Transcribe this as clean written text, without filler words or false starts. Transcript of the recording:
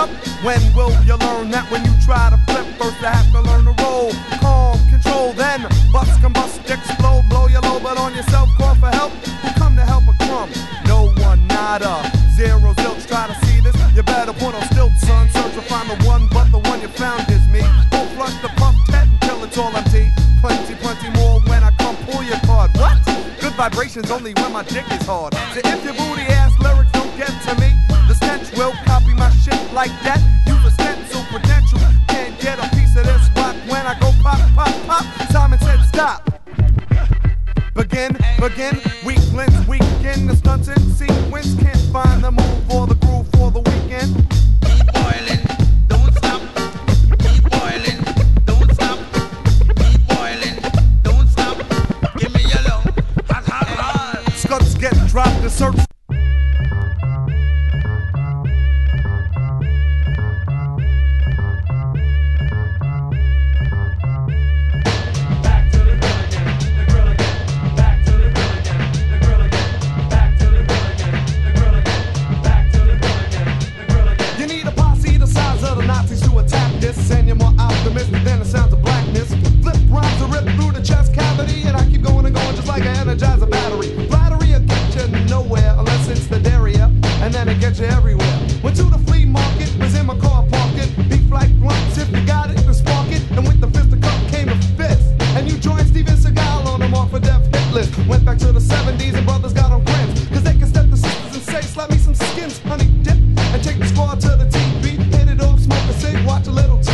up? When will you learn that when you try to flip, first you have to learn to roll? Calm, control, then bust, combust, explode, blow your low, but on yourself, call for help. Who come to help a crumb? No one, nada. Zero zilch, try to see this. You better put on stilts, son. Search to find the one, but the one you found is me. Don't flush the puff tet until it's all empty. Plenty, plenty more when I come pull your card. What? Good vibrations only when my dick is hard. So if your booty ass lyrics don't get to me, the stench will copy my shit like that. Use a stencil credential. Can't get a piece of this rock when I go pop, pop, pop. Simon said stop. Begin, begin, weaklings, weekend, the stunts in sequence. Can't find the move or the groove for the weekend. Keep boiling, don't stop. Keep boiling, don't stop. Keep boiling, don't stop. Give me your love, hot, hot, hot. Skunks get dropped to search. And you're more optimistic than the sounds of blackness. Flip rhymes to rip through the chest cavity, and I keep going and going just like an Energizer battery. Flattery will get you nowhere unless it's the derriere, and then it gets you everywhere. Went to the flea market, was in my car pocket. Beef like blunts, if you got it, then spark it. And with the fist of cup came a fist, and you joined Steven Seagal on them off a death hit list. Went back to the 70s and brothers got on grins, cause they can step the sisters and say, slap me some skins, honey dip, and take the squad to the TV. Hit it off, smoke a cig, watch a little